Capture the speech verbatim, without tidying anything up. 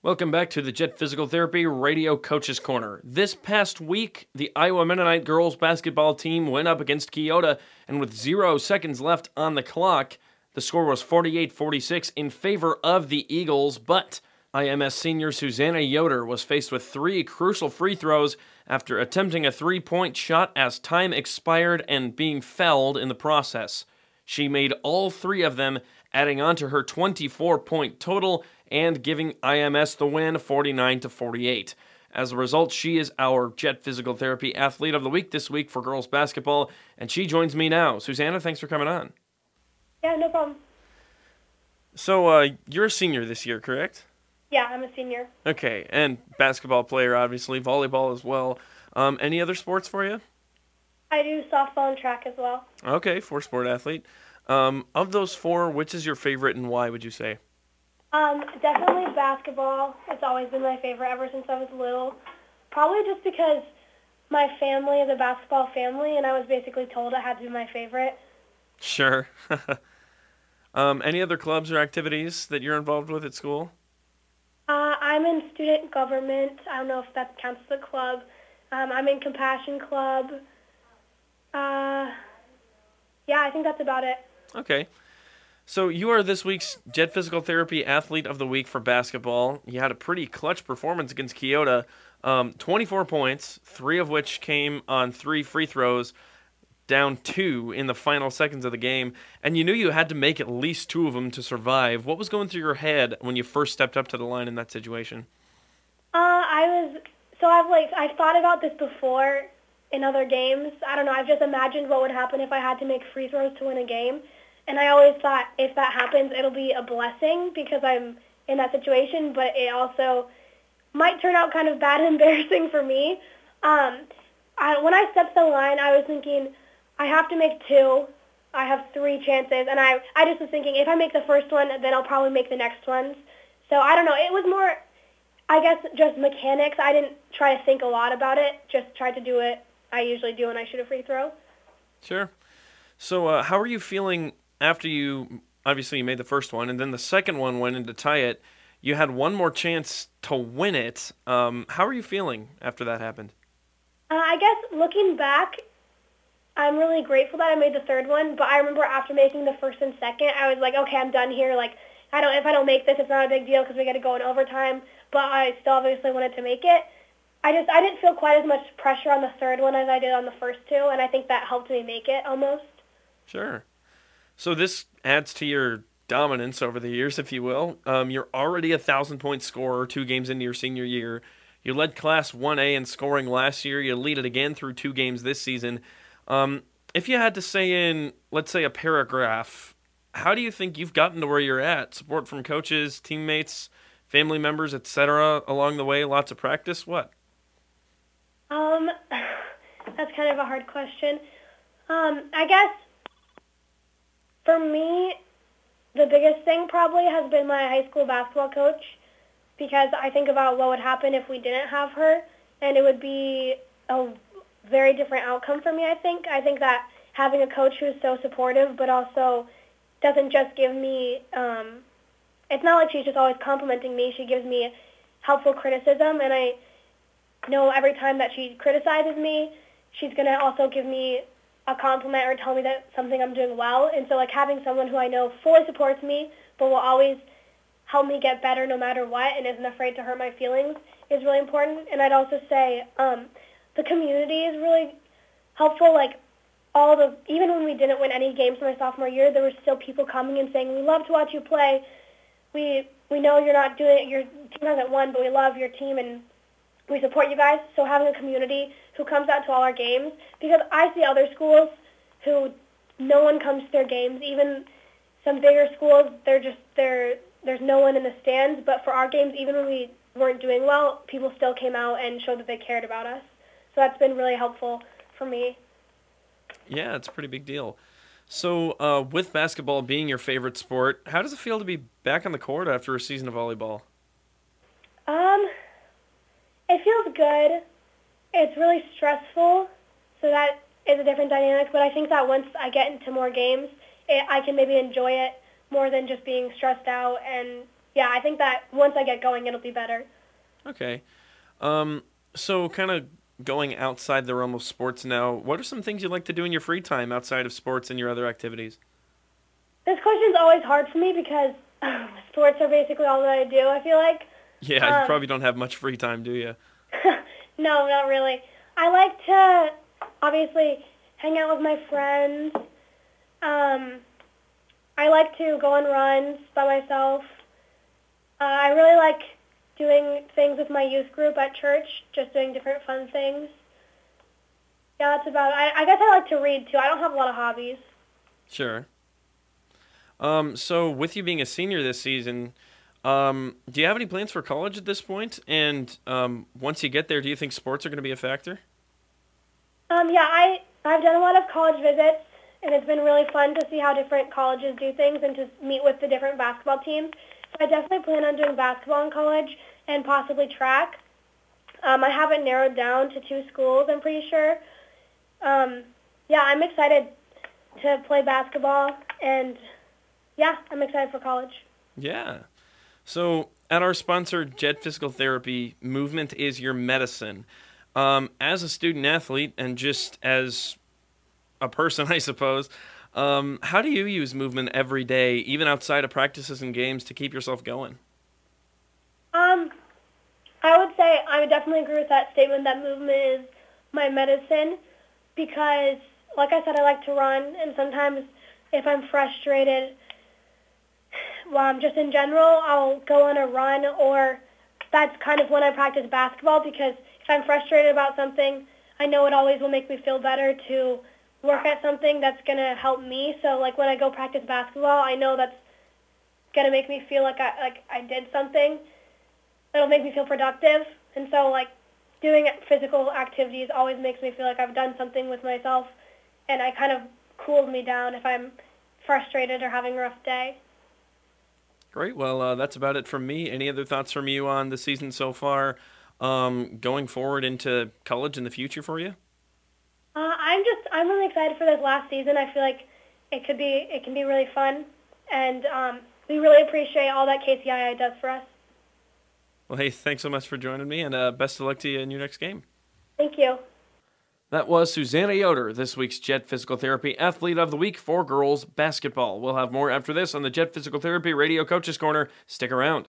Welcome back to the Jet Physical Therapy Radio Coaches Corner. This past week, the Iowa Mennonite girls basketball team went up against Keota, and with zero seconds left on the clock, the score was forty-eight forty-six in favor of the Eagles, but I M S senior Susanna Yoder was faced with three crucial free throws after attempting a three-point shot as time expired and being fouled in the process. She made all three of them, adding on to her twenty-four point total and giving I M S the win forty-nine to forty-eight. As a result, she is our Jet Physical Therapy Athlete of the Week this week for girls basketball, and she joins me now. Susanna, thanks for coming on. Yeah, no problem. So, uh, you're a senior this year, correct? Yeah, I'm a senior. Okay, and basketball player, obviously, volleyball as well. Um, any other sports for you? I do softball and track as well. Okay, four-sport athlete. Um, of those four, which is your favorite and why, would you say? Um, definitely basketball. It's always been my favorite ever since I was little. Probably just because my family is a basketball family, and I was basically told it had to be my favorite. Sure. um, any other clubs or activities that you're involved with at school? Uh, I'm in student government. I don't know if that counts as a club. Um, I'm in Compassion Club. Uh, yeah, I think that's about it. Okay. So you are this week's Jet Physical Therapy Athlete of the Week for basketball. You had a pretty clutch performance against Keota. Um, twenty-four points, three of which came on three free throws, down two in the final seconds of the game. And you knew you had to make at least two of them to survive. What was going through your head when you first stepped up to the line in that situation? Uh, I was, so I've like, I've thought about this before in other games. I don't know, I've just imagined what would happen if I had to make free throws to win a game. And I always thought if that happens, it'll be a blessing because I'm in that situation, but it also might turn out kind of bad and embarrassing for me. Um, I, when I stepped to the line, I was thinking, I have to make two. I have three chances. And I, I just was thinking, if I make the first one, then I'll probably make the next ones. So I don't know. It was more, I guess, just mechanics. I didn't try to think a lot about it. Just tried to do it I usually do when I shoot a free throw. Sure. So uh, how are you feeling after you, obviously you made the first one, and then the second one went in to tie it? You had one more chance to win it. Um, how are you feeling after that happened? Uh, I guess looking back, I'm really grateful that I made the third one, but I remember after making the first and second, I was like, okay, I'm done here. Like, I don't, if I don't make this, it's not a big deal because we got to go in overtime, but I still obviously wanted to make it. I just, I didn't feel quite as much pressure on the third one as I did on the first two, and I think that helped me make it almost. Sure. So this adds to your dominance over the years, if you will. Um, you're already a thousand-point scorer two games into your senior year. You led Class one A in scoring last year. You lead it again through two games this season. Um, if you had to say in, let's say, a paragraph, how do you think you've gotten to where you're at? Support from coaches, teammates, family members, et cetera along the way? Lots of practice? What? Um, that's kind of a hard question. Um, I guess for me, the biggest thing probably has been my high school basketball coach, because I think about what would happen if we didn't have her, and it would be a very different outcome for me, I think. I think that having a coach who's so supportive but also doesn't just give me, um, it's not like she's just always complimenting me. She gives me helpful criticism, and I know every time that she criticizes me, she's going to also give me a compliment or tell me that something I'm doing well. And so like having someone who I know fully supports me but will always help me get better no matter what and isn't afraid to hurt my feelings is really important. And I'd also say um, the community is really helpful. Like all the, even when we didn't win any games my sophomore year, there were still people coming and saying, we love to watch you play. We we know you're not doing it, your team hasn't won, but we love your team and we support you guys. So having a community who comes out to all our games, because I see other schools who no one comes to their games, even some bigger schools, they're just, they're, there's no one in the stands. But for our games, even when we weren't doing well, people still came out and showed that they cared about us. So that's been really helpful for me. Yeah, it's a pretty big deal. So uh, with basketball being your favorite sport, how does it feel to be back on the court after a season of volleyball? Um, it feels good. It's really stressful, so that is a different dynamic. But I think that once I get into more games, it, I can maybe enjoy it more than just being stressed out and yeah, I think that once I get going, it'll be better. Okay. Um, so kind of going outside the realm of sports now, what are some things you like to do in your free time outside of sports and your other activities? This question's always hard for me because um, sports are basically all that I do, I feel like. Yeah, um, you probably don't have much free time, do you? No, not really. I like to, obviously, hang out with my friends. Um, I like to go on runs by myself. Uh, I really like doing things with my youth group at church, just doing different fun things. Yeah, that's about it. I, I guess I like to read, too. I don't have a lot of hobbies. Sure. Um, so with you being a senior this season, um, do you have any plans for college at this point? And um, once you get there, do you think sports are going to be a factor? Um, yeah, I, I've done a lot of college visits, and it's been really fun to see how different colleges do things and to meet with the different basketball teams. So I definitely plan on doing basketball in college and possibly track. Um, I have it narrowed down to two schools, I'm pretty sure. Um, yeah, I'm excited to play basketball, and yeah, I'm excited for college. Yeah. So at our sponsor, Jet Physical Therapy, movement is your medicine. Um, as a student athlete and just as a person, I suppose, um, how do you use movement every day, even outside of practices and games, to keep yourself going? Um, I would say I would definitely agree with that statement that movement is my medicine because, like I said, I like to run, and sometimes if I'm frustrated, well, um, just in general, I'll go on a run, or that's kind of when I practice basketball because if I'm frustrated about something, I know it always will make me feel better to work at something that's going to help me. So, like, when I go practice basketball, I know that's going to make me feel like I, like I did something. It'll make me feel productive. And so, like, doing physical activities always makes me feel like I've done something with myself, and it kind of cools me down if I'm frustrated or having a rough day. Great. Well, uh, that's about it from me. Any other thoughts from you on the season so far, um, going forward into college in the future for you? Uh, I'm just I'm really excited for this last season. I feel like it could be it can be really fun, and um, we really appreciate all that K C I I does for us. Well, hey, thanks so much for joining me, and uh, best of luck to you in your next game. Thank you. That was Susanna Yoder, this week's Jet Physical Therapy Athlete of the Week for girls basketball. We'll have more after this on the Jet Physical Therapy Radio Coaches Corner. Stick around.